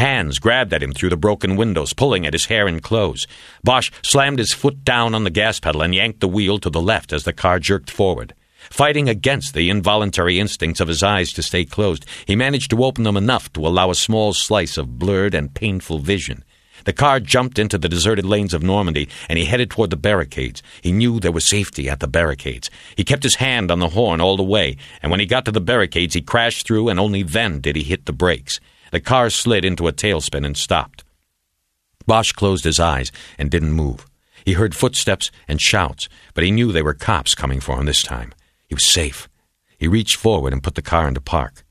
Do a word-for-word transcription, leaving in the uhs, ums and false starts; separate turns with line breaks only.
Hands grabbed at him through the broken windows, pulling at his hair and clothes. Bosch slammed his foot down on the gas pedal and yanked the wheel to the left as the car jerked forward. Fighting against the involuntary instincts of his eyes to stay closed, he managed to open them enough to allow a small slice of blurred and painful vision. The car jumped into the deserted lanes of Normandy, and he headed toward the barricades. He knew there was safety at the barricades. He kept his hand on the horn all the way, and when he got to the barricades, he crashed through, and only then did he hit the brakes. The car slid into a tailspin and stopped. Bosch closed his eyes and didn't move. He heard footsteps and shouts, but he knew they were cops coming for him this time. He was safe. He reached forward and put the car into park.